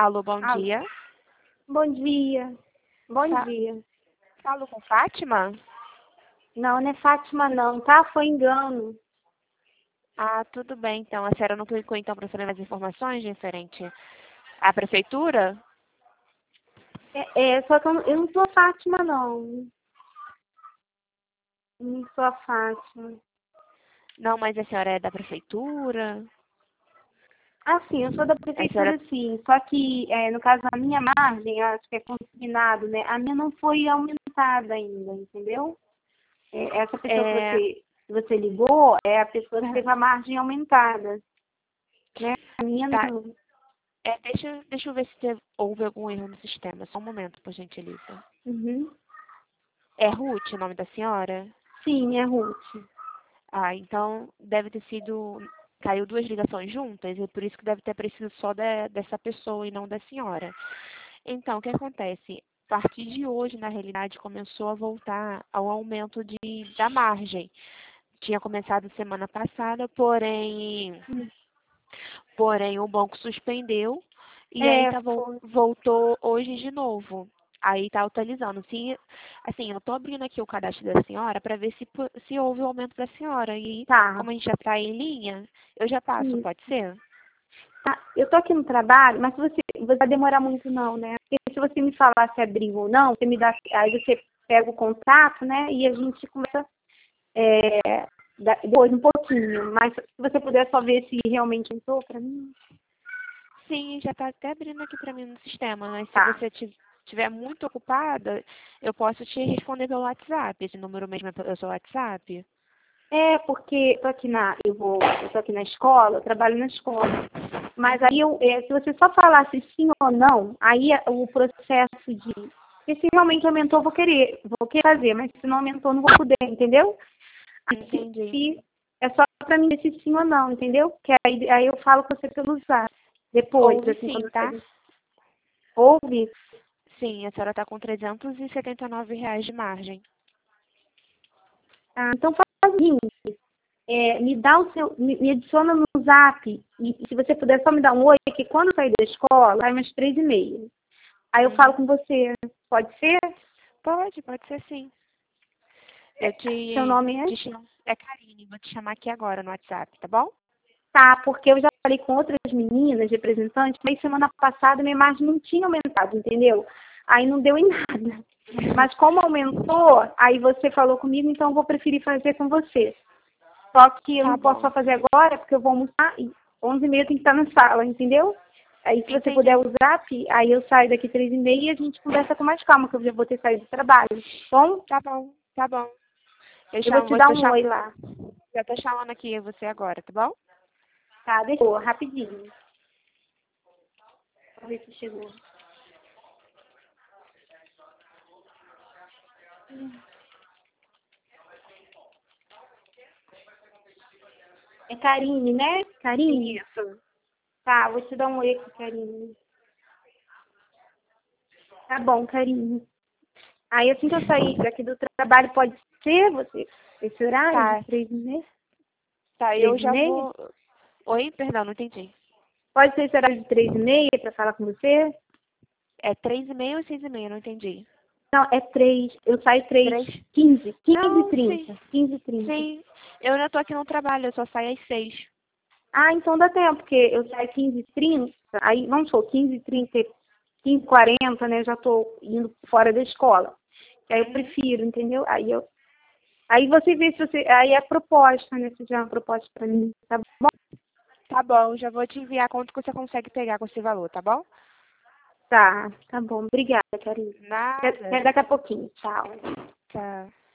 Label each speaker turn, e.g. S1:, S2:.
S1: Alô, bom
S2: Alô.
S1: dia.
S2: Bom dia. Bom
S1: Fa-
S2: dia.
S1: Falo com Fátima?
S2: Não, não é Fátima não, tá? Foi engano.
S1: Ah, tudo bem, então. A senhora não clicou, então, para saber mais informações referente à prefeitura?
S2: Só que eu não sou a Fátima não. Não sou a Fátima.
S1: Não, mas a senhora é da prefeitura?
S2: Ah, sim, eu sou da
S1: A senhora...
S2: prefeitura sim. Só que, no caso, a minha margem, acho que é consignado, né? A minha não foi aumentada ainda, entendeu? Essa pessoa
S1: É...
S2: que você ligou é a pessoa que teve a margem aumentada, né? A minha
S1: Tá.
S2: não.
S1: Deixa eu ver se houve algum erro no sistema. Só um momento, por gentileza.
S2: Uhum.
S1: É Ruth o nome da senhora?
S2: Sim, é Ruth.
S1: Ah, então deve ter sido... Caiu duas ligações juntas e por isso que deve ter aparecido só dessa pessoa e não da senhora. Então, o que acontece? A partir de hoje, na realidade, começou a voltar ao aumento da margem. Tinha começado semana passada, porém o banco suspendeu e aí
S2: Foi.
S1: voltou hoje de novo. Aí está atualizando. Sim, assim, eu estou abrindo aqui o cadastro da senhora para ver se houve o aumento da senhora. E
S2: Tá.
S1: como a gente já está em linha, eu já passo,
S2: Isso.
S1: pode ser?
S2: Tá, eu tô aqui no trabalho, mas se você vai demorar muito não, né? Porque se você me falar se abriu ou não, você me dá, aí você pega o contato, né? E a gente começa depois um pouquinho. Mas se você puder só ver se realmente entrou pra mim.
S1: Sim, já está até abrindo aqui para mim no sistema, mas se
S2: Tá.
S1: você estiver muito ocupada, eu posso te responder pelo WhatsApp. Esse número mesmo é pelo seu WhatsApp?
S2: Porque eu tô aqui na escola, eu trabalho na escola. Mas aí se você só falasse sim ou não, aí o processo de porque se realmente aumentou, eu vou querer fazer, mas se não aumentou, não vou poder, entendeu?
S1: Entendi.
S2: Se é só pra mim decidir sim ou não, entendeu? Que aí eu falo com você pelo zap. Depois,
S1: Houve
S2: assim,
S1: sim,
S2: quando
S1: tá?
S2: você ouve.
S1: Sim, a senhora está com R$ 379 de margem.
S2: Ah, então faz o seguinte, me dá me adiciona no zap. E se você puder só me dar um oi, que quando eu sair da escola, sai umas 3h30. Aí eu falo
S1: Uhum.
S2: com você. Pode ser?
S1: Pode ser sim. Eu
S2: Seu nome é?
S1: te chamo. É Karine, vou te chamar aqui agora no WhatsApp, tá bom?
S2: Tá, porque eu já falei com outras meninas, representantes, mas semana passada minha margem não tinha aumentado, entendeu? Aí não deu em nada. Mas como aumentou, aí você falou comigo, então eu vou preferir fazer com você. Só que eu
S1: Tá
S2: não posso só
S1: bom.
S2: fazer agora, porque eu vou almoçar e 11h30 tem que estar na sala, entendeu? Aí se você puder
S1: Entendi.
S2: o zap, aí eu saio daqui 3h30 e a gente conversa com mais calma, que eu já vou ter saído do trabalho. Bom,
S1: Tá bom, tá bom.
S2: eu vou te dar um oi lá.
S1: Já tô chamando aqui você agora, tá bom?
S2: Tá, deixou, rapidinho. Vamos ver se chegou. É Karine, né? Karine?
S1: Isso.
S2: Tá, vou te dar um oi aqui, Karine. Tá bom, Karine. Aí assim que eu sair daqui do trabalho, pode ser você, esse horário de
S1: Tá,
S2: 3h30?
S1: tá, eu já
S2: 3h30?
S1: vou. Oi, perdão, não entendi.
S2: Pode ser esse horário de 3h30 para falar com você?
S1: É 3h30 ou 6h30? Não entendi.
S2: Não, é 3. Eu saio 3.
S1: Três?
S2: 15. 15
S1: Não,
S2: e
S1: sim.
S2: 30. 15h30.
S1: Sim. Eu ainda tô aqui no trabalho, eu só saio às 6.
S2: Ah, então dá tempo, porque eu saio 15h30. Aí, vamos supor, 15h30, 15h40, né? Eu já tô indo fora da escola. Aí eu
S1: Uhum.
S2: prefiro, entendeu? Aí você vê se você. Aí é proposta, né? Se tiver uma proposta pra mim, tá bom?
S1: Tá bom, já vou te enviar quanto que você consegue pegar com esse valor, tá bom?
S2: Tá bom. Obrigada, Karine.
S1: Nada.
S2: Até daqui a pouquinho. Tchau.
S1: Tá.